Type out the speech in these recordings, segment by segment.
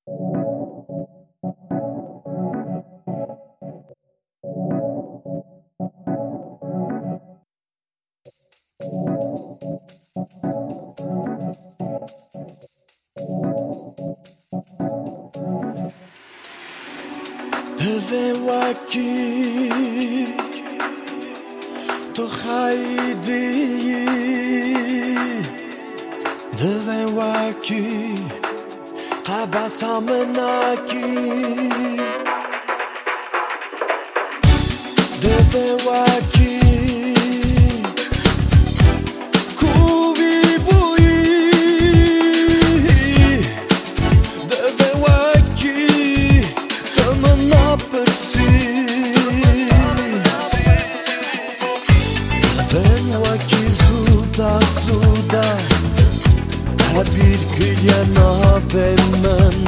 Devem vakit to haydi Devem vakit tabasamnaki Devem vakit bir kıyana ben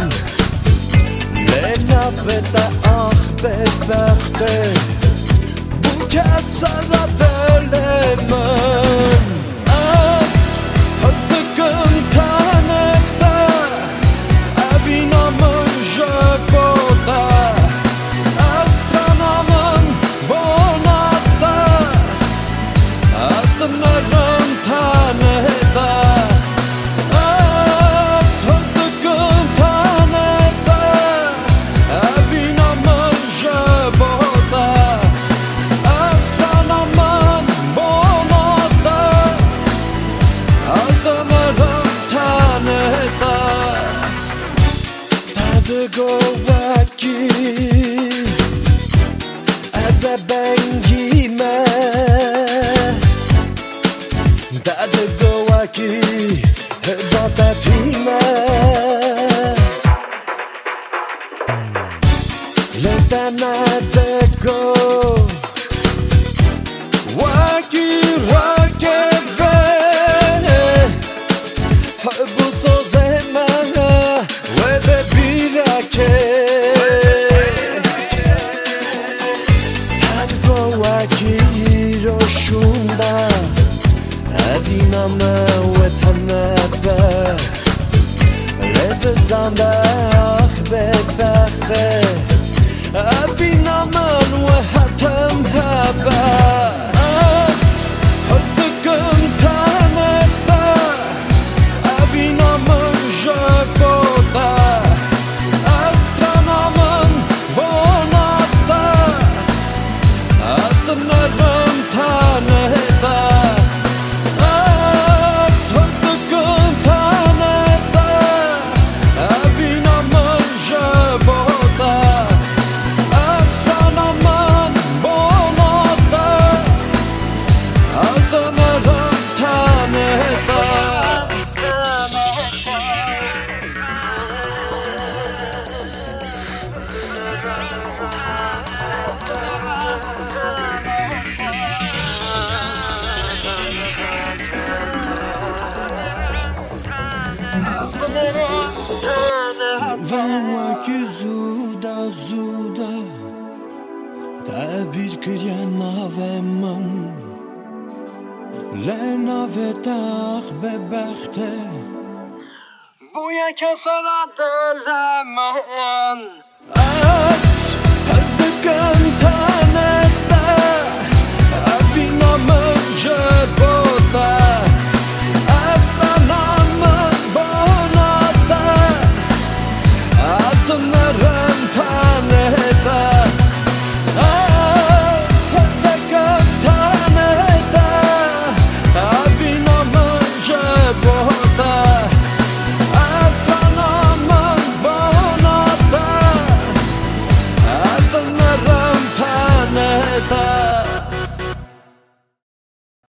Lena veda ah bedbakhte Bu kez sana dölemem Az hızlıkın tanıda Evinamın jökoda Astronamın bonada Astınırın tanıda Gołaki Eze bengime Dady gołaki Chyba tatime Letana dego Łaki rakebe Bu sozema Łebe birake Hiroshunda Eviname ve tanebe Lebe zanda ah bedbakhte Evinamen ve hatem hebe Az hızlıkın tanebe Evinamen jökoda Astronamın bonada Astınırın tanıda Az hızlıkın tanıda Evinamın jöboda Astronamın bonada Astınırın tanıda Vama zuda zuda Da bir kıyana vemem Lena vedach bebakhte Bu yeke sana dölemem